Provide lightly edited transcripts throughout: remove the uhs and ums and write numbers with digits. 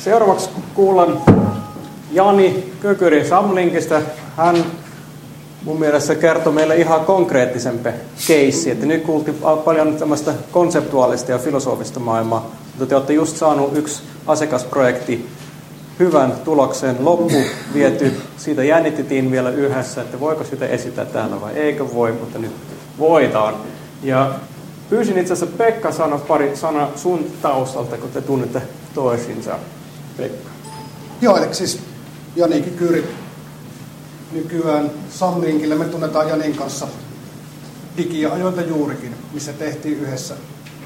Seuraavaksi kuullaan Jani Kökyri Samlinkista. Hän mun mielestä kertoi meille ihan konkreettisempi keissi. Että nyt kuultiin paljon tämmöistä konseptuaalista ja filosofista maailmaa, mutta te olette just saanut yksi asiakasprojekti hyvän tuloksen loppu viety. Siitä jännitettiin vielä yhdessä, että voiko sitä esittää täällä vai eikö voi, mutta nyt voidaan. Ja pyysin itse asiassa Pekka sanoa pari sanaa sun taustalta, kun te tunnette toisinsa. Pekka. Joo, eli siis Jani Kökyri nykyään Samlinkille. Me tunnetaan Janin kanssa digiajoilta juurikin, missä tehtiin yhdessä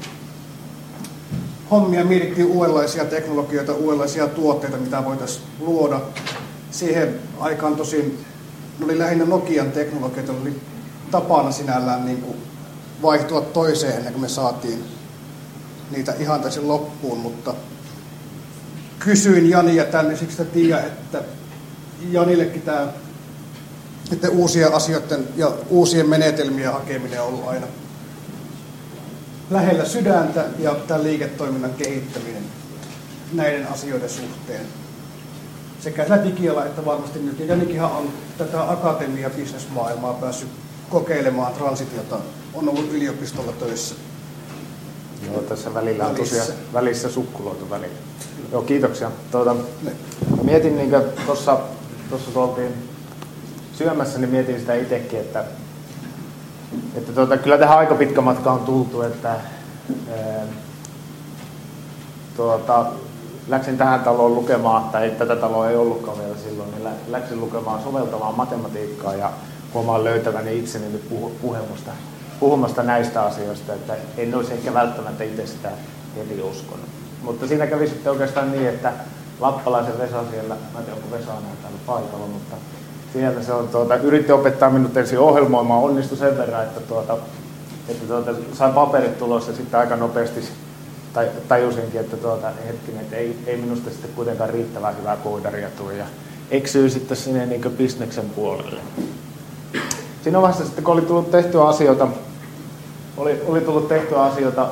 hommia, mietittiin uudenlaisia teknologioita, uudenlaisia tuotteita, mitä voitaisiin luoda. Siihen aikaan tosin oli lähinnä Nokian teknologioita, oli tapana sinällään niin kuin vaihtua toiseen ennen kuin me saatiin niitä ihan täysin loppuun, mutta kysyin Jania tänne, siksi tiedän, että Janillekin tämä että uusien asioiden ja uusien menetelmien hakeminen on ollut aina lähellä sydäntä ja tämän liiketoiminnan kehittäminen näiden asioiden suhteen. Sekä sillä digialla että varmasti nyt. Ja Janikinhan on tätä akatemia-bisnesmaailmaa päässyt kokeilemaan transitiota. On ollut yliopistolla töissä. Joo, tässä välillä on tosiaan välissä sukkuloitu välillä. Joo, kiitoksia. Mietin, niin kuin tuossa oltiin syömässä, niin mietin sitä itsekin, että kyllä tähän aika pitkä matka on tultu, että läksin tähän taloon lukemaan, tai tätä taloa ei ollutkaan vielä silloin, niin läksin lukemaan soveltavaa matematiikkaa ja huomaan löytäväni itseni nyt puhumasta näistä asioista, että en olisi ehkä välttämättä itse sitä heti uskonut. Mutta siinä kävi sitten oikeastaan niin, että Lappalaisen Vesa siellä, mä en tiedä onko Vesa enää täällä paikalla, mutta siellä se on, yritti opettaa minut ensin ohjelmoimaan, onnistui sen verran, että sain paperit tulos ja sitten aika nopeasti tajusinkin, että hetkinen, että ei minusta sitten kuitenkaan riittävän hyvää koodaria tule ja eksyy sitten sinne niin kuin bisneksen puolelle. Siinä vaiheessa sitten, kun oli tullut tehtyä asioita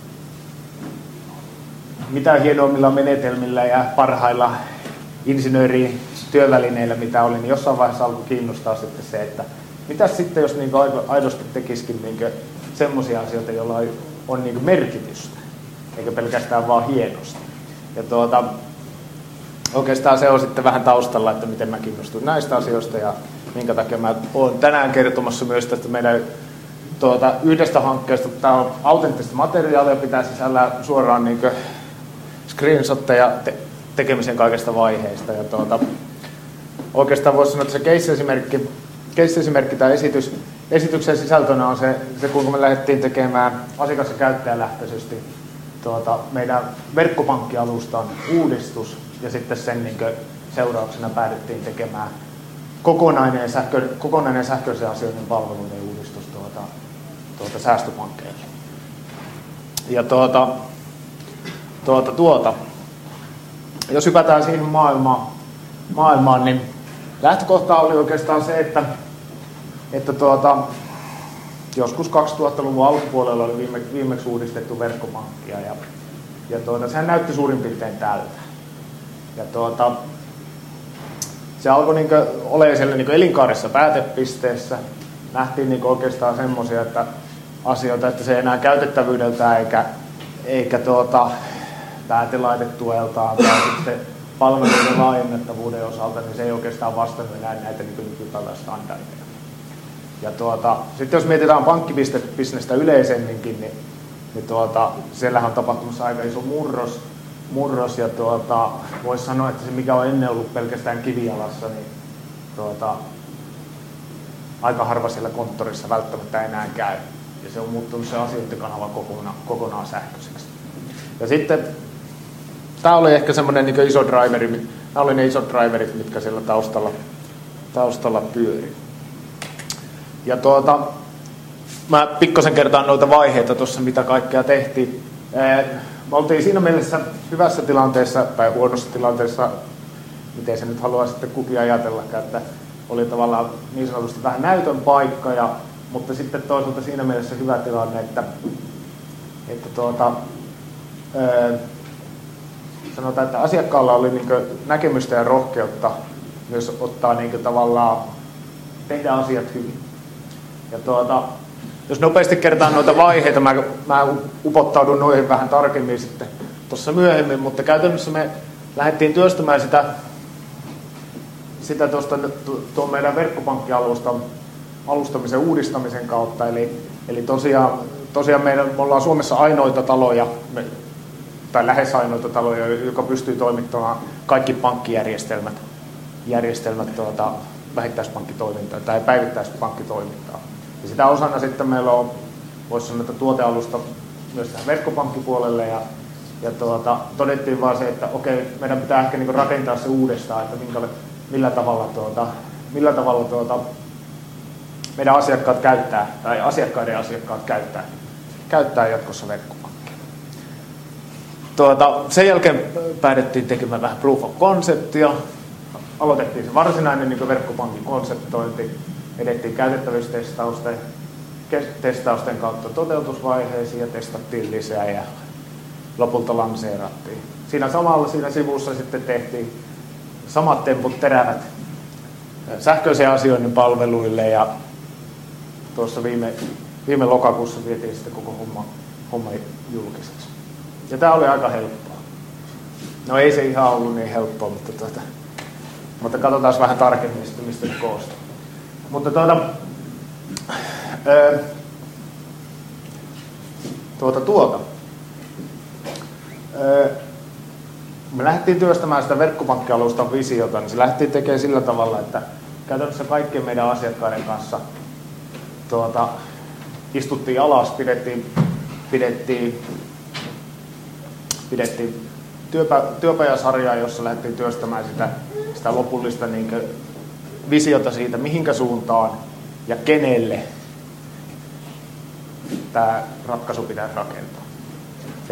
mitä hienoimmilla menetelmillä ja parhailla insinöörin työvälineillä, mitä oli, niin jossain vaiheessa alkoi kiinnostaa sitten se, että mitäs sitten, jos niin aidosti tekisikin niin semmoisia asioita, joilla on niin merkitystä, eikä pelkästään vaan hienosti. Ja oikeastaan se on sitten vähän taustalla, että miten mä kiinnostuin näistä asioista ja minkä takia mä olen tänään kertomassa myös tästä meidän yhdestä hankkeesta. Tämä on autenttista materiaalia, pitää sisällä suoraan niin screenshotteja tekemisen kaikista vaiheista. Ja oikeastaan voisi sanoa, että se case-esimerkki tai esityksen sisältönä on se kuinka me lähdettiin tekemään asiakas- ja käyttäjälähtöisesti meidän verkkopankkialustan uudistus ja sitten sen niin seurauksena päädyttiin tekemään kokonainen sähköisen asioiden palveluiden uudistus säästöpankkeille. Ja jos hypätään siihen maailmaan, niin lähtökohta oli oikeastaan se, että joskus 2000-luvun alkupuolella oli viimeksi uudistettu verkkopankkia ja sehän näytti suurin piirtein tältä. Ja se alkoi olemaan siellä elinkaaressa päätepisteessä. Nähtiin oikeastaan semmoisia asioita, että se ei enää käytettävyydeltään eikä päätelaitetueltaan tai sitten palveluiden laajennettavuuden osalta, niin se ei oikeastaan vastannut enää näitä nykypäivän standardeja. Ja sitten jos mietitään pankkibisnestä yleisemminkin, niin siellähän on tapahtumassa aika iso murros ja voisi sanoa, että se mikä on ennen ollut pelkästään kivijalassa, niin aika harva siellä konttorissa välttämättä enää käy. Ja se on muuttunut se asiointikanava kokonaan sähköiseksi. Ja sitten tämä oli ehkä semmoinen iso driveri, nämä oli ne isot driverit, mitkä siellä taustalla pyöri. Ja mä pikkasen kertaan noita vaiheita tuossa, mitä kaikkea tehtiin. Me oltiin siinä mielessä hyvässä tilanteessa tai huonossa tilanteessa, miten se nyt haluaa sitten kukin ajatellakaan, että oli tavallaan niin sanotusti vähän näytön paikka, mutta sitten toisaalta siinä mielessä hyvä tilanne, että sanotaan, että asiakkaalla oli niin kuin näkemystä ja rohkeutta myös ottaa niin kuin tavallaan tehdä asiat hyvin. Ja jos nopeasti kertaan noita vaiheita, mä upottaudun noihin vähän tarkemmin sitten tuossa myöhemmin, mutta käytännössä me lähdettiin työstämään sitä tuon meidän verkkopankkialustamisen uudistamisen kautta. Eli tosiaan me ollaan Suomessa ainoita taloja, tai lähes ainoita taloja, joka pystyy toimittamaan kaikki pankkijärjestelmät vähittäispankkitoimintaa tai päivittäispankkitoimintaa. Ja sitä osana sitten meillä on, voisi sanoa, että tuotealusta myös tähän verkkopankkipuolelle ja todettiin vaan se, että okei, meidän pitää ehkä niinku rakentaa se uudestaan, että millä tavalla meidän asiakkaat käyttää tai asiakkaiden asiakkaat käyttää jatkossa verkkopankkia. Sen jälkeen päädyttiin tekemään vähän proof of conceptia. Aloitettiin se varsinainen niin verkkopankin konseptointi, edettiin käytettävyystestausten kautta toteutusvaiheisiin ja testattiin lisää ja lopulta lanseerattiin. Siinä sivussa sitten tehtiin samat temput terävät sähköisen asioinnin palveluille ja tuossa viime lokakuussa vietiin sitten koko homma julkiseksi. Ja tämä oli aika helppoa. No ei se ihan ollut niin helppoa, mutta katsotaan vähän tarkemmin sitten, mistä se koostuu. Mutta me lähdettiin työstämään sitä verkkopankkialustan visiota, niin se lähdettiin tekemään sillä tavalla, että käytännössä kaikkien meidän asiakkaiden kanssa istuttiin alas, pidettiin työpajasarjaa, jossa lähdettiin työstämään sitä lopullista niin visiota siitä, mihinkä suuntaan ja kenelle tämä ratkaisu pitäisi rakentaa. Ja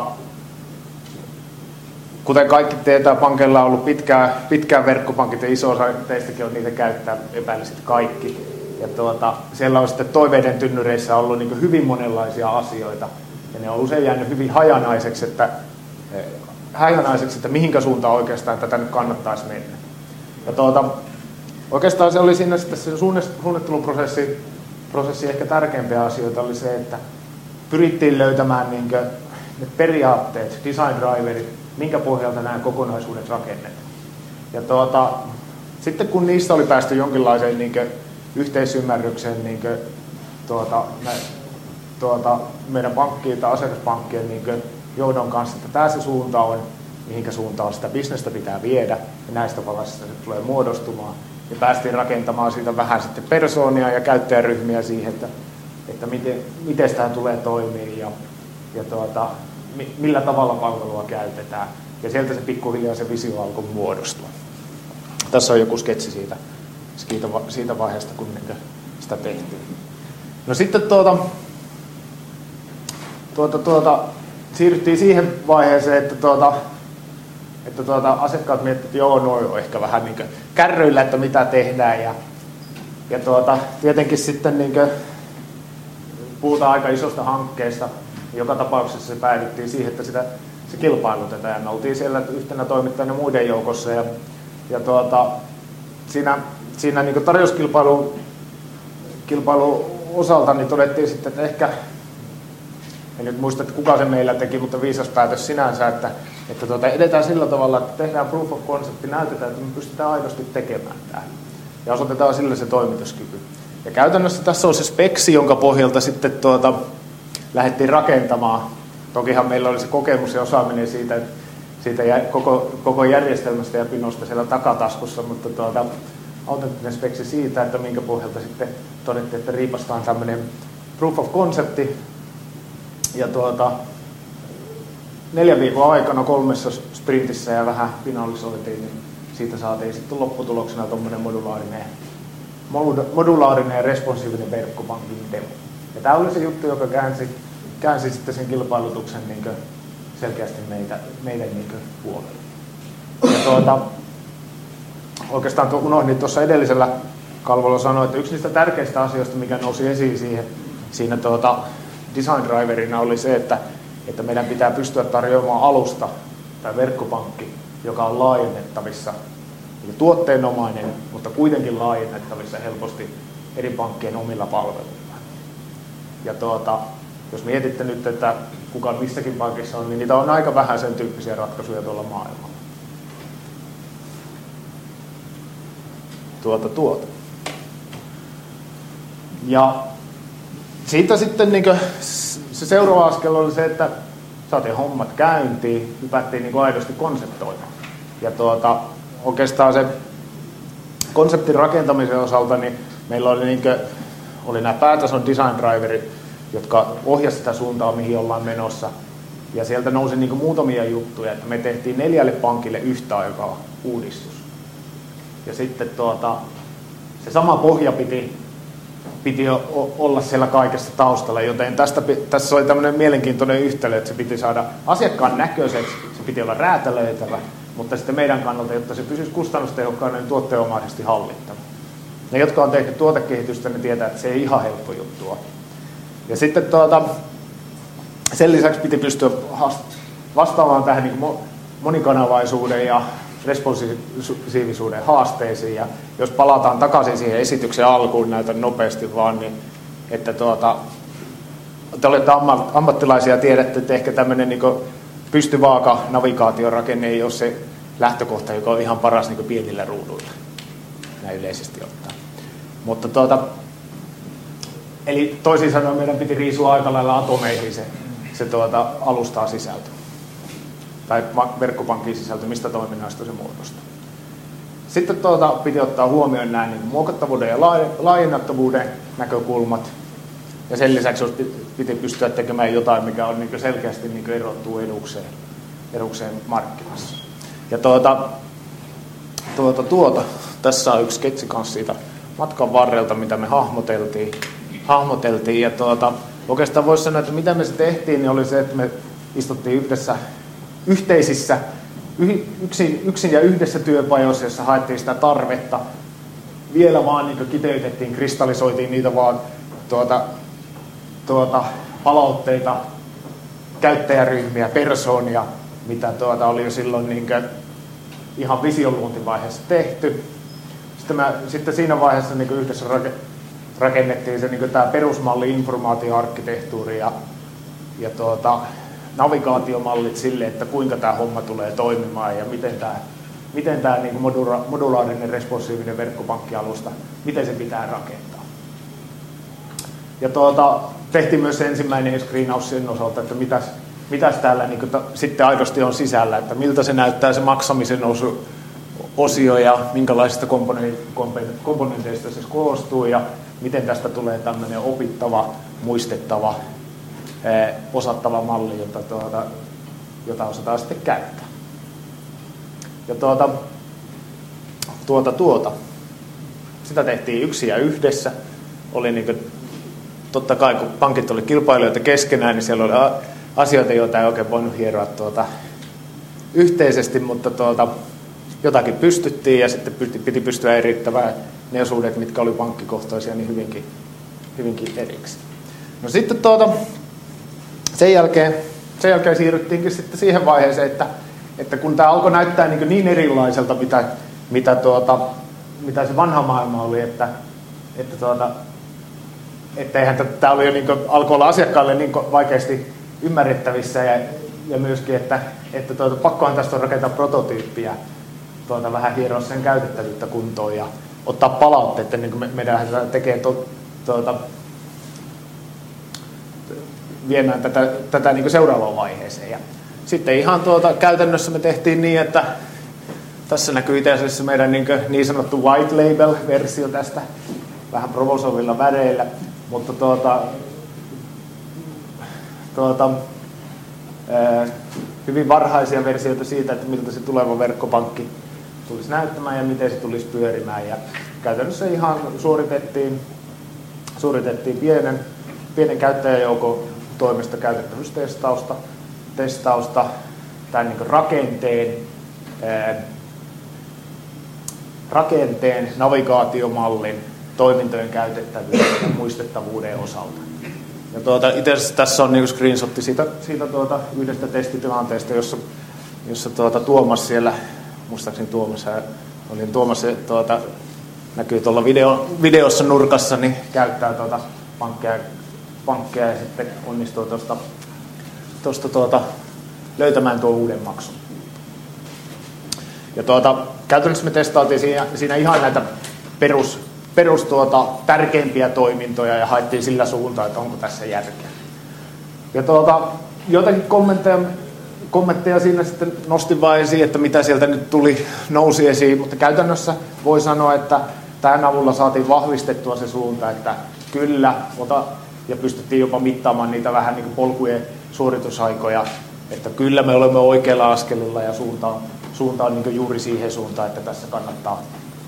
kuten kaikki tietää, pankeilla on ollut pitkään verkkopankit ja iso osa teistäkin on niitä käyttää, epäilisit kaikki. Ja siellä on sitten toiveiden tynnyreissä ollut niin hyvin monenlaisia asioita ja ne on usein jäänyt hyvin hajanaiseksi, että mihinkä suuntaan oikeastaan tätä nyt kannattaisi mennä. Ja oikeastaan se oli siinä sitten se suunnitteluprosessi ehkä tärkeimpiä asioita oli se, että pyrittiin löytämään niin ne periaatteet, design driverit, minkä pohjalta nämä kokonaisuudet rakennetaan. Ja sitten kun niistä oli päästy jonkinlaiseen niin yhteisymmärrykseen niin meidän pankkien tai asiakaspankkien niin johdon kanssa, että tämä se suunta on, mihinkä suuntaan sitä bisnestä pitää viedä, ja näistä valaisista se tulee muodostumaan. Ja päästiin rakentamaan siitä vähän sitten persoonia ja käyttäjäryhmiä siihen, että miten tämä tulee toimia ja millä tavalla palvelua käytetään. Ja sieltä se pikkuhiljaa se visio alkoi muodostua. Tässä on joku sketsi siitä vaiheesta, kun sitä tehtiin. No sitten siirryttiin siihen vaiheeseen, että asiakkaat miettivät, että joo, noi on ehkä vähän niin kärryillä, että mitä tehdään. Ja tietenkin sitten niin puhutaan aika isosta hankkeesta. Joka tapauksessa se päädyttiin siihen, että se kilpailutetaan. Ja me oltiin siellä yhtenä toimittajana muiden joukossa. Ja siinä niin tarjouskilpailun osalta niin todettiin sitten, että ehkä, en nyt muista, että kuka se meillä teki, mutta viisas päätös sinänsä, että edetään sillä tavalla, että tehdään proof of concept, näytetään, että me pystytään aidosti tekemään tämä. Ja osoitetaan sillä se toimituskyky. Ja käytännössä tässä on se speksi, jonka pohjalta sitten lähdettiin rakentamaan. Tokihan meillä oli se kokemus ja osaaminen siitä koko järjestelmästä ja pinosta siellä takataskussa, mutta autenttinen speksi siitä, että minkä pohjalta sitten todettiin, että riipastaan tämmöinen proof of concepti. Ja 4 viikon aikana 3 sprintissä ja vähän finalisoitiin, niin siitä saatiin sitten lopputuloksena tuommoinen modulaarinen ja responsiivinen verkkopankin demo. Ja tämä oli se juttu, joka käänsi sitten sen kilpailutuksen niin selkeästi meidän niin puolelle. Ja oikeastaan unohdin tuossa edellisellä kalvolla sanoa, että yksi niistä tärkeistä asioista, mikä nousi esiin siinä design driverina oli se, että meidän pitää pystyä tarjoamaan alusta, tai verkkopankki, joka on laajennettavissa, eli tuotteenomainen, mutta kuitenkin laajennettavissa helposti eri pankkien omilla palveluilla. Ja jos mietitte nyt, että kuka missäkin pankissa on, niin niitä on aika vähän sen tyyppisiä ratkaisuja tuolla maailmalla. Ja siitä sitten niin se seuraava askel oli se, että saatiin hommat käyntiin, hypättiin niin aidosti konseptoimaan. Ja oikeastaan se konseptin rakentamisen osalta niin meillä oli nämä päätason design driverit, jotka ohjasivat sitä suuntaa, mihin ollaan menossa. Ja sieltä nousi muutamia juttuja, että me tehtiin 4 pankille yhtä aikaa uudistus. Ja sitten se sama pohja piti olla siellä kaikessa taustalla, joten tässä oli tämmöinen mielenkiintoinen yhtälö, että se piti saada asiakkaan näköiseksi, se piti olla räätälöitävä, mutta sitten meidän kannalta, jotta se pysyisi kustannustehokkaana, niin tuotteenomaisesti hallittava. Ne, jotka on tehnyt tuotekehitystä, ne tietää, että se ei ihan helppo juttu ole. Ja sitten sen lisäksi piti pystyä vastaamaan tähän monikanavaisuuden ja responsiivisuuden haasteisiin. Ja jos palataan takaisin siihen esityksen alkuun, näytän nopeasti vaan, niin että te olette ammattilaisia ja tiedätte, että ehkä tämmöinen pystyvaaka navigaatiorakenne ei ole se lähtökohta, joka on ihan paras pienillä ruuduilla, näin yleisesti ottaen. Mutta eli toisin sanoen meidän piti riisua aika lailla atomeihin se alustaa sisältö. Tai verkkopankin sisältö, mistä toiminnasta se muodostuu. Sitten piti ottaa huomioon nämä muokattavuuden ja laajennettavuuden näkökulmat. Ja sen lisäksi piti pystyä tekemään jotain, mikä on selkeästi erottuu edukseen markkinassa. Ja tässä on yksi sketsi kanssa siitä matkan varrelta, mitä me hahmoteltiin. Ja oikeastaan voisi sanoa, että mitä me se tehtiin, niin oli se, että me istuttiin yhdessä yhteisissä, yksin ja yhdessä työpajoissa, jossa haettiin sitä tarvetta. Vielä vaan kiteytettiin, kristallisoitiin niitä vaan palautteita, käyttäjäryhmiä, persoonia, mitä oli jo silloin ihan visioluontivaiheessa tehty. Sitten siinä vaiheessa yhdessä rakennettiin se tämä perusmalli, informaatioarkkitehtuuri ja navigaatiomallit sille, että kuinka tämä homma tulee toimimaan ja miten tämä modulaarinen responsiivinen verkkopankkialusta, miten se pitää rakentaa. Ja tehtiin myös se ensimmäinen screenaus sen osalta, että mitäs täällä sitten aidosti on sisällä, että miltä se näyttää se maksamisen osio ja minkälaisista komponenteista se koostuu ja miten tästä tulee tämmöinen opittava, muistettava, osattava malli, jota osataan sitten käyttää. Ja sitä tehtiin yksin ja yhdessä. Oli totta kai, kun pankit oli kilpailijoita keskenään, niin siellä oli asioita, joita ei oikein voinut hieroa yhteisesti, mutta jotakin pystyttiin ja sitten piti pystyä erittämään ne osuudet, mitkä oli pankkikohtaisia, niin hyvinkin eriksi. No sitten sen jälkeen siirryttiinkin sitten siihen vaiheeseen, että kun tämä alkoi näyttää niin erilaiselta, mitä se vanha maailma oli, että eihän tämä oli jo alkoi olla asiakkaalle niin vaikeasti ymmärrettävissä ja myöskin, että pakkohan tästä on rakentaa prototyyppiä, vähän hieroa sen käytettävyyttä kuntoon ja ottaa palautteet, niin kuin meidän tekee viemään tätä seuraavaan vaiheeseen. Ja sitten ihan käytännössä me tehtiin niin, että tässä näkyy itse asiassa meidän niin sanottu white label-versio tästä vähän provosoivilla väreillä, mutta hyvin varhaisia versioita siitä, että miltä se tuleva verkkopankki tulisi näyttämään ja miten se tulisi pyörimään. Ja käytännössä ihan suoritettiin pienen käyttäjäjoukon toimesta käytettävyystestausta tämän navigaatiomallin, toimintojen käytettävyyden ja muistettavuuden osalta. Ja itse asiassa tässä on screenshotti siitä yhdestä testitilanteesta, jossa Tuomas siellä, muistaakseni Tuomas näkyy tuolla videossa nurkassa, niin käyttää pankkeja ja sitten onnistuu tuosta löytämään tuon uuden maksun. Ja käytännössä me testailtiin siinä ihan näitä perus tärkeimpiä toimintoja ja haettiin sillä suuntaan, että onko tässä järkeä. Ja joitakin kommentteja siinä sitten nostin vain esiin, että mitä sieltä nyt nousi esiin, mutta käytännössä voi sanoa, että tämän avulla saatiin vahvistettua se suunta, että kyllä, ja pystyttiin jopa mittaamaan niitä vähän niin kuin polkujen suoritusaikoja, että kyllä me olemme oikealla askelilla ja suunta on niin kuin juuri siihen suuntaan, että tässä kannattaa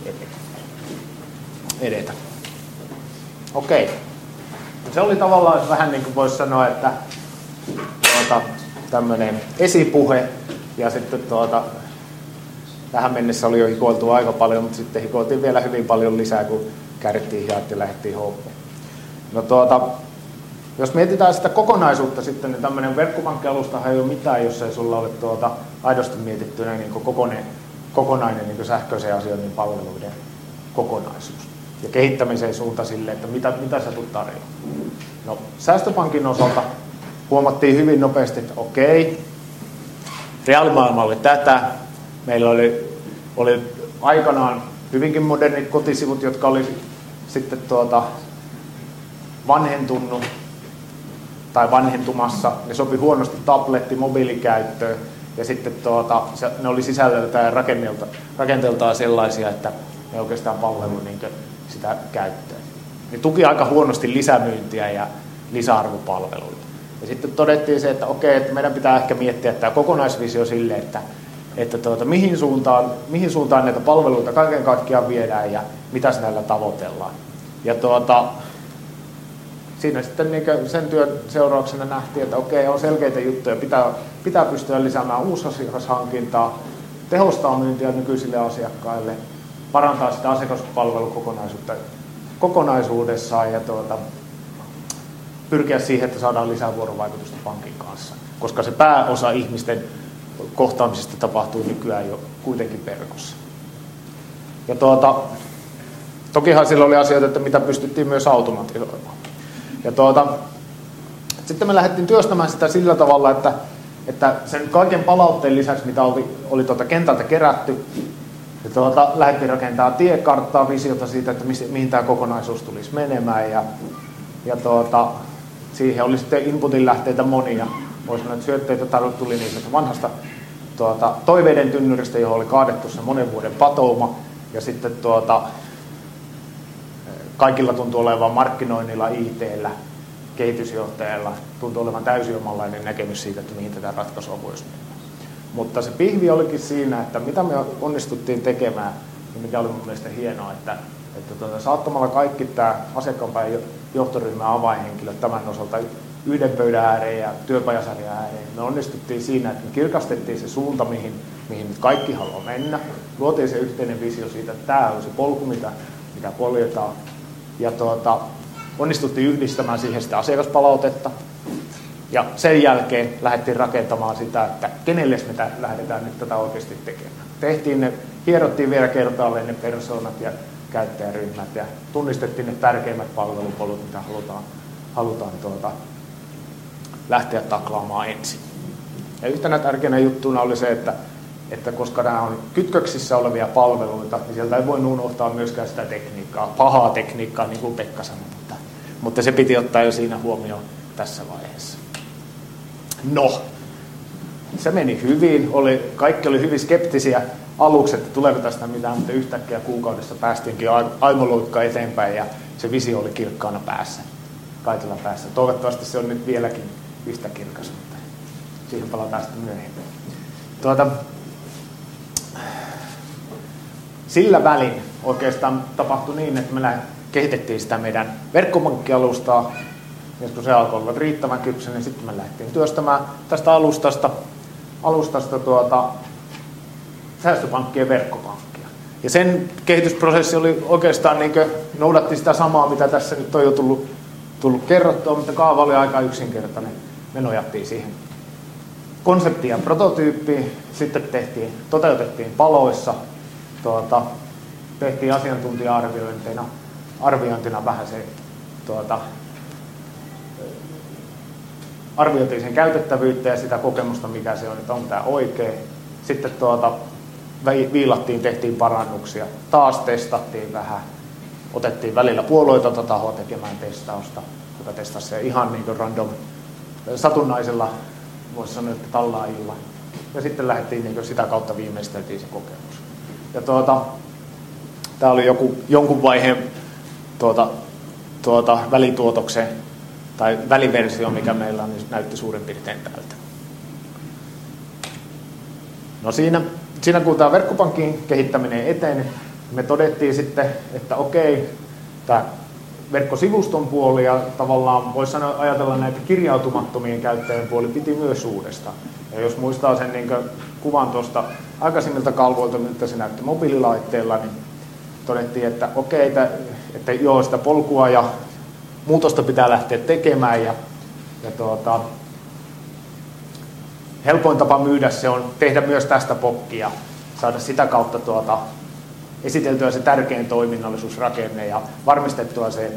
edetä. Okei. Se oli tavallaan vähän niin kuin voisi sanoa, että tämmöinen esipuhe ja sitten tähän mennessä oli jo hikoiltu aika paljon, mutta sitten hikoiltiin vielä hyvin paljon lisää, kun käärittiin hihat ja lähdettiin hommiin. No jos mietitään sitä kokonaisuutta sitten, niin tämmöinen verkkopankkialustahan ei ole mitään, jos ei sulla ole aidosti mietittynä niin kokonainen niin sähköisen asioinnin palveluiden kokonaisuus. Ja kehittämisen suunta sille, että mitä sä tulet tarjoamaan. No, säästöpankin osalta huomattiin hyvin nopeasti, että okei, reaalimaailma oli tätä. Meillä oli aikanaan hyvinkin modernit kotisivut, jotka oli sitten vanhentunut tai vanhentumassa. Ne sopi huonosti tabletti, mobiilikäyttöön ja sitten ne oli sisällöltään ja rakenteeltaan sellaisia, että ne oikeastaan palvelu niin sitä käyttöä. Ne tuki aika huonosti lisämyyntiä ja lisäarvopalveluita. Ja sitten todettiin se, että okei, että meidän pitää ehkä miettiä tämä kokonaisvisio sille, että mihin suuntaan näitä palveluita kaiken kaikkiaan viedään ja mitä näillä tavoitellaan. Ja siinä sitten niin sen työn seurauksena nähtiin, että okei, on selkeitä juttuja, pitää pystyä lisäämään uusasiakashankintaa, tehostaa myyntiä nykyisille asiakkaille, parantaa sitä asiakaspalvelukokonaisuutta kokonaisuudessaan ja pyrkiä siihen, että saadaan lisää vuorovaikutusta pankin kanssa, koska se pääosa ihmisten kohtaamisesta tapahtuu nykyään jo kuitenkin verkossa. Ja tokihan sillä oli asioita, että mitä pystyttiin myös automatisoimaan. Ja sitten me lähdettiin työstämään sitä sillä tavalla, että sen kaiken palautteen lisäksi, mitä oli kentältä kerätty, lähdettiin rakentamaan tiekarttaa, visiota siitä, että mihin tämä kokonaisuus tulisi menemään. Ja siihen oli sitten inputin lähteitä monia. Voisi sanoa, että syötteitä tuli niistä vanhasta toiveiden tynnyristä, johon oli kaadettu se monen vuoden patouma. Ja sitten kaikilla tuntui olevan markkinoinnilla, IT:llä, kehitysjohtajalla, tuntui olevan täysin omanlainen näkemys siitä, että mihin tätä ratkaisua voisi mennä. Mutta se pihvi olikin siinä, että mitä me onnistuttiin tekemään, ja mikä oli mun mielestä hienoa, että saattamalla kaikki tämä asiakkaanpäin johtoryhmän avainhenkilöt tämän osalta yhden pöydän ääreen ja työpajasarjan ääreen, me onnistuttiin siinä, että me kirkastettiin se suunta, mihin nyt kaikki haluaa mennä. Luotiin se yhteinen visio siitä, että tämä on se polku, mitä poljetaan. Ja onnistuttiin yhdistämään siihen sitä asiakaspalautetta. Ja sen jälkeen lähdettiin rakentamaan sitä, että kenelle me lähdetään nyt tätä oikeasti tekemään. Hierottiin vielä kertaalleen ne persoonat ja käyttäjäryhmät ja tunnistettiin ne tärkeimmät palvelupolut, mitä halutaan lähteä taklaamaan ensin. Ja yhtenä tärkeänä juttuna oli se, että koska nämä on kytköksissä olevia palveluita, niin sieltä ei voi unohtaa myöskään sitä tekniikkaa, pahaa tekniikkaa, niin kuin Pekka sanoi, mutta se piti ottaa jo siinä huomioon tässä vaiheessa. No, se meni hyvin, kaikki oli hyvin skeptisiä aluksi, että tuleeko tästä mitään, mutta yhtäkkiä kuukaudessa päästiinkin aimoloikka eteenpäin ja se visio oli kirkkaana päässä, kaikilla päässä. Toivottavasti se on nyt vieläkin yhtä kirkas, mutta siihen palataan sitten myöhemmin. Sillä välin oikeastaan tapahtui niin, että me kehitettiin sitä meidän verkkopankkialustaa, ja kun se alkoi olla riittävän kypsä, niin sitten me lähdettiin työstämään tästä alustasta säästöpankkien verkkopankkia. Ja sen kehitysprosessi oli oikeastaan noudatti sitä samaa, mitä tässä nyt on jo tullut kerrottua, mutta kaava oli aika yksinkertainen. Me nojattiin konsepti ja prototyyppi, sitten toteutettiin paloissa, tehtiin asiantuntija-arviointina vähän se, arvioitiin sen käytettävyyttä ja sitä kokemusta, mikä se on, että onko tämä oikein. Sitten viilattiin, tehtiin parannuksia, taas testattiin vähän, otettiin välillä puolueetonta tahoa tekemään testausta, joka testasi se ihan niin kuin random, satunnaisella, voisi sanoa, että tallaajilla. Ja sitten lähdettiin niin kuin sitä kautta viimeisteltiin se kokemus. Ja tämä oli jonkun vaiheen välituotoksen tai väliversio, mikä meillä on, niin näytti suurin piirtein tältä. No siinä kun tämä verkkopankin kehittäminen eteni, me todettiin sitten, että okei, tämä verkkosivuston puoli ja tavallaan voisi ajatella näitä kirjautumattomien käyttäjien puoli piti myös uudestaan. Ja jos muistaa sen niin kuvan tuosta aikaisemmilta kalvoilta, miltä se näytti mobiililaitteella, niin todettiin, että okei, että joo, sitä polkua ja muutosta pitää lähteä tekemään ja helpoin tapa myydä se on tehdä myös tästä pokkia, saada sitä kautta esiteltyä se tärkein toiminnallisuusrakenne ja varmistettua se,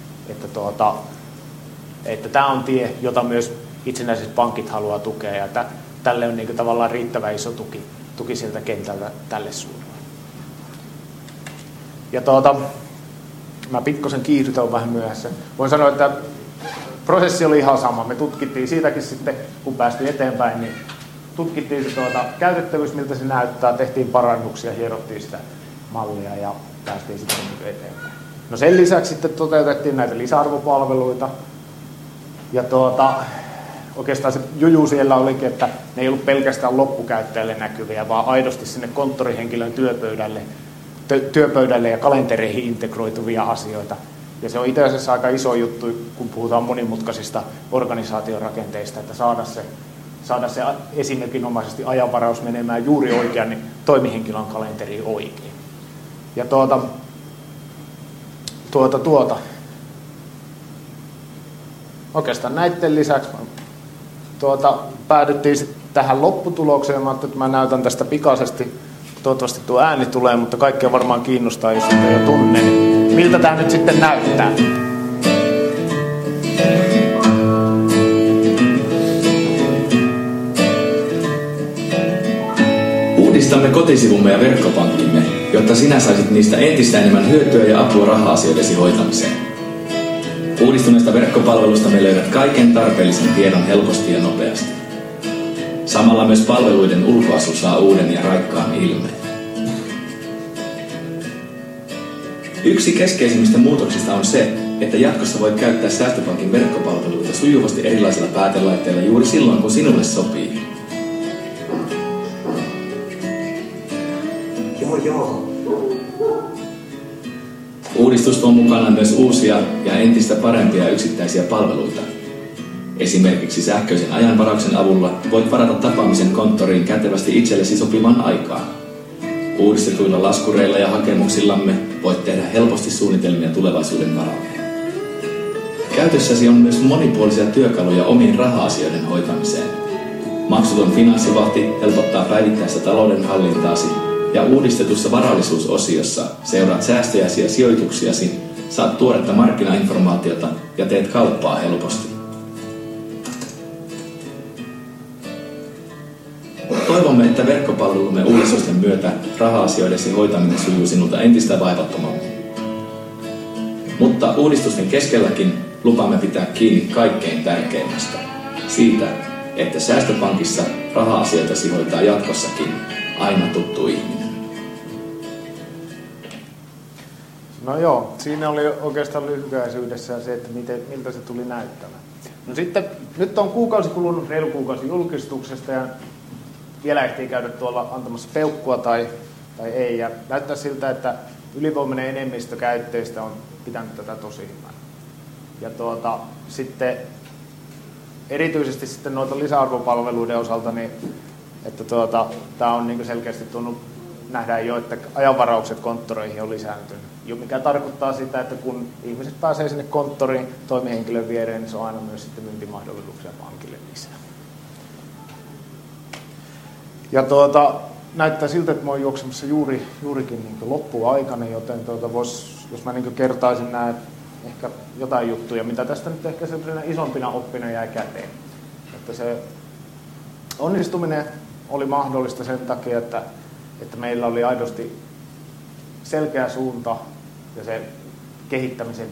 että tämä on tie, jota myös itsenäiset pankit haluaa tukea ja tälle on niin kuin tavallaan riittävän iso tuki sieltä kentältä tälle suunnalle. Ja mä pikkusen kiihdytän vähän myöhässä. Voin sanoa, että prosessi oli ihan sama. Me tutkittiin siitäkin sitten, kun päästiin eteenpäin, niin tutkittiin se käytettävyys, miltä se näyttää, tehtiin parannuksia, hierottiin sitä mallia ja päästiin sitten eteenpäin. No sen lisäksi sitten toteutettiin näitä lisäarvopalveluita. Ja oikeastaan se juju siellä olikin, että ne ei ollut pelkästään loppukäyttäjälle näkyviä, vaan aidosti sinne konttorihenkilön työpöydälle ja kalentereihin integroituvia asioita. Ja se on itse asiassa aika iso juttu, kun puhutaan monimutkaisista organisaatiorakenteista, että saada se esimerkinomaisesti ajanvaraus menemään juuri oikean niin toimihenkilön kalenteriin oikein. Ja oikeastaan näiden lisäksi päädyttiin tähän lopputulokseen. Mä ajattelin, että mä näytän tästä pikaisesti. Toivottavasti tuo ääni tulee, mutta kaikkea varmaan kiinnostaa, jos sitä jo tunne. Niin miltä tämä nyt sitten näyttää? Uudistamme kotisivumme ja verkkopankkimme, jotta sinä saisit niistä entistä enemmän hyötyä ja apua raha-asioidesi hoitamiseen. Uudistuneesta verkkopalvelusta me löydät kaiken tarpeellisen tiedon helposti ja nopeasti. Samalla myös palveluiden ulkoasu saa uuden ja raikkaan ilmeen. Yksi keskeisimmistä muutoksista on se, että jatkossa voit käyttää Säästöpankin verkkopalveluita sujuvasti erilaisilla päätelaitteilla juuri silloin, kun sinulle sopii. Joo. Uudistus tuo mukanaan myös uusia ja entistä parempia yksittäisiä palveluita. Esimerkiksi sähköisen ajanvarauksen avulla voit varata tapaamisen konttoriin kätevästi itsellesi sopivan aikaan. Uudistetuilla laskureilla ja hakemuksillamme voit tehdä helposti suunnitelmia tulevaisuuden varalle. Käytössäsi on myös monipuolisia työkaluja omiin raha-asioiden hoitamiseen. Maksuton finanssivahti helpottaa päivittäistä taloudenhallintaasi ja uudistetussa varallisuusosiossa seuraat säästöjäsi ja sijoituksiasi, saat tuoretta markkinainformaatiota ja teet kauppaa helposti. Toivomme, että verkkopalvelumme uudistusten myötä raha-asioidesi hoitaminen sujuu sinulta entistä vaivattomammin. Mutta uudistusten keskelläkin lupaamme pitää kiinni kaikkein tärkeimmästä. Siitä, että Säästöpankissa raha-asioitasi hoitaa jatkossakin aina tuttu ihminen. No joo, siinä oli oikeastaan lyhykäisyydessään se, että miltä se tuli näyttämään. No sitten, nyt on reilu kuukausi julkistuksesta ja vielä ehtii käydä tuolla antamassa peukkua tai ei. Ja näyttää siltä, että ylivoimainen enemmistö käyttäjistä on pitänyt tätä tosi hyvänä. Ja sitten erityisesti sitten noita lisäarvopalveluiden osalta, niin että tämä on niin selkeästi nähdään jo, että ajanvaraukset konttoreihin on lisääntynyt. Mikä tarkoittaa sitä, että kun ihmiset pääsee sinne konttoriin toimihenkilön viereen, niin se on aina myös sitten myyntimahdollisuuksia pankille lisää. Ja näyttää siltä, että mä oon juoksemassa juurikin niin loppuaikana, joten jos mä niin kertaisin nämä ehkä jotain juttuja, mitä tästä nyt ehkä sellaisena isompina oppina jäi käteen. Että se onnistuminen oli mahdollista sen takia, että meillä oli aidosti selkeä suunta ja se kehittämisen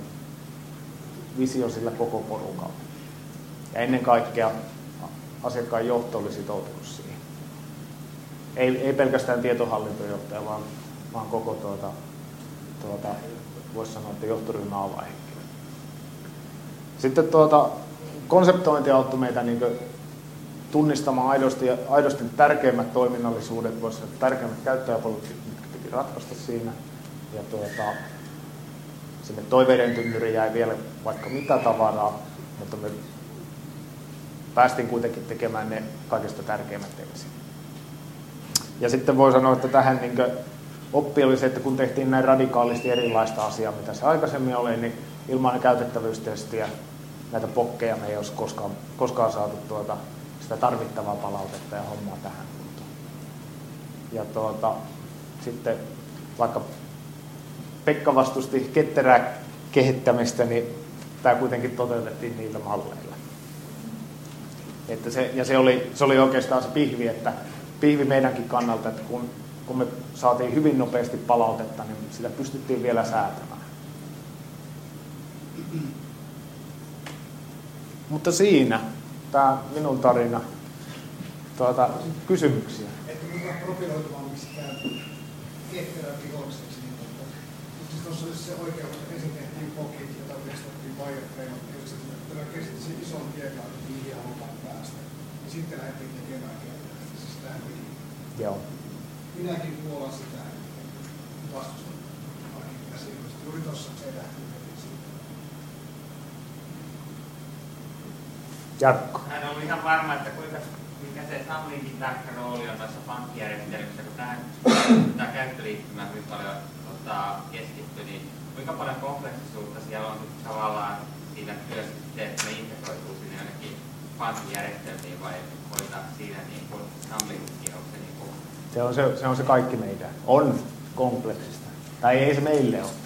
visio sillä koko porukalla. Ja ennen kaikkea asiakkaan johto oli sitoutunut siihen. Ei pelkästään tietohallintojohtaja, vaan koko voisi sanoa, että johtoryhmä avainhenkilö. Sitten konseptointi auttoi meitä niin tunnistamaan aidosti tärkeimmät toiminnallisuudet, voisi sanoa, tärkeimmät käyttäjäpolut, mitkä piti ratkaista siinä. Ja sinne toiveiden tynnyriin jäi vielä vaikka mitä tavaraa, mutta me päästiin kuitenkin tekemään ne kaikista tärkeimmät ensin. Ja sitten voi sanoa, että tähän niin oppi oli se, että kun tehtiin näin radikaalisti erilaista asiaa, mitä se aikaisemmin oli, niin ilman testiä, näitä pokkeja me ei olisi koskaan saatu sitä tarvittavaa palautetta ja hommaa tähän kuntoon. Ja sitten vaikka Pekka vastusti ketterää kehittämistä, niin tämä kuitenkin toteutettiin niillä malleilla. Että se oli oikeastaan se pihvi meidänkin kannalta, että kun me saatiin hyvin nopeasti palautetta, niin sitä pystyttiin vielä säätämään. Mutta siinä tämä minun tarina. Kysymyksiä. Että kuinka profiloitumaan miksikään ketterän viholliseksi. Siis tuossa oli se oikea, että ensin tehtiin pokit, jota testattiin wireframe, ja sitten kesti sen ison tiekartan, mihin halutaan päästä. Ja sitten lähdettiin tekemään ketterää. Siis tähän piti. Joo. Minäkin puolan sitä vastustan asioista. Juuri tuossa se lähti siitä. Jarkko. Hän on ihan varma, että mikä se Samlinkin tärkeä rooli on tässä pankkijärjestelmissä, kun tämä käyttöliittymä hyvin paljon keskittyi, niin kuinka paljon kompleksisuutta siellä on tavallaan siinä työssä se, että ne integroituu sinne jonnekin pankkijärjestelmiin vai voidaan siinä niin kuin Samlinkin on se niin kuin... Se on se kaikki meidän. On kompleksista. Tai ei se meille ole.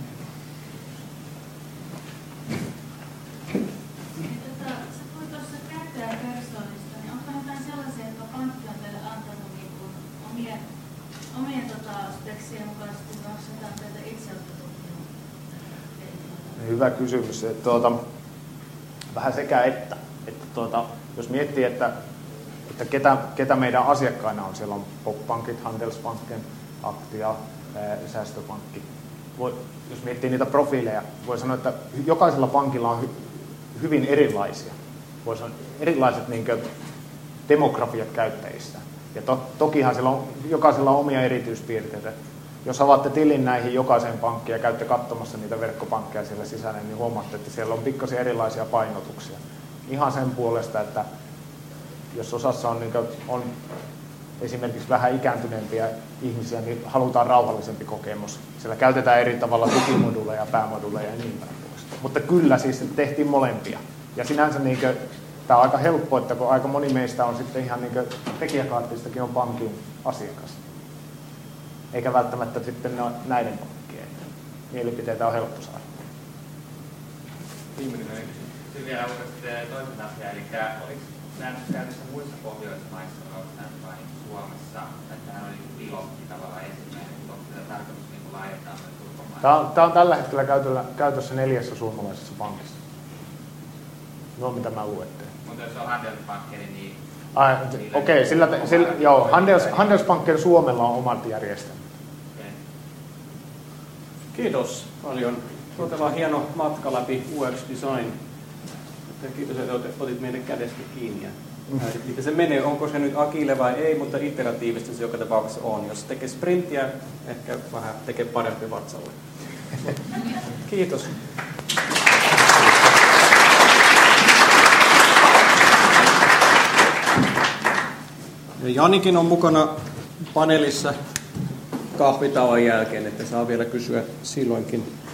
Hyvä kysymys. Vähän sekä että jos miettii, että ketä meidän asiakkaina on, siellä on Pop-pankit, Handelsbanken, Aktia, Säästöpankki. Jos miettii niitä profiileja, voi sanoa, että jokaisella pankilla on hyvin erilaisia. Voi sanoa, erilaiset demografiat käyttäjistä. Ja tokihan siellä on, jokaisella on omia erityispiirteitä. Jos avaatte tilin näihin jokaiseen pankkiin ja käytte katsomassa niitä verkkopankkeja siellä sisällä, niin huomaatte, että siellä on pikkasen erilaisia painotuksia. Ihan sen puolesta, että jos osassa on esimerkiksi vähän ikääntyneempiä ihmisiä, niin halutaan rauhallisempi kokemus. Siellä käytetään eri tavalla tukimoduleja, päämoduleja ja niin päin pois. Mutta kyllä siis tehtiin molempia. Ja sinänsä tämä on aika helppo, että kun aika moni meistä on sitten ihan tekijäkaartistakin on pankin asiakas. Eikä välttämättä sitten näiden pankkien. Mielipiteitä on helppo saada. Viimeinen kysymys. Vielä uudestaan toisen asian, eli oliko nämä käytössä muissa Pohjoismaissa vai Suomessa? Tämähän oli pilotti tavallaan ensimmäinen, mutta onko tätä tarkoitus laajentaa myös ulkomaille? Tämä on tällä hetkellä käytössä 4 suomalaisessa pankissa. No mitä mä luettelin. Mutta jos on Handelsbanken, niin... Okei, joo, Handelsbanken Suomella on omat järjestelmät. Kiitos paljon. Todella hieno matka läpi UX Design. Kiitos, että otit meidän kädestä kiinni. Miten se menee, onko se nyt agile vai ei, mutta iteratiivisesti se joka tapauksessa on. Jos tekee sprinttiä, ehkä vähän tekee parempi vatsalle. Kiitos. Ja Janikin on mukana paneelissa kahvitauon jälkeen, että saa vielä kysyä silloinkin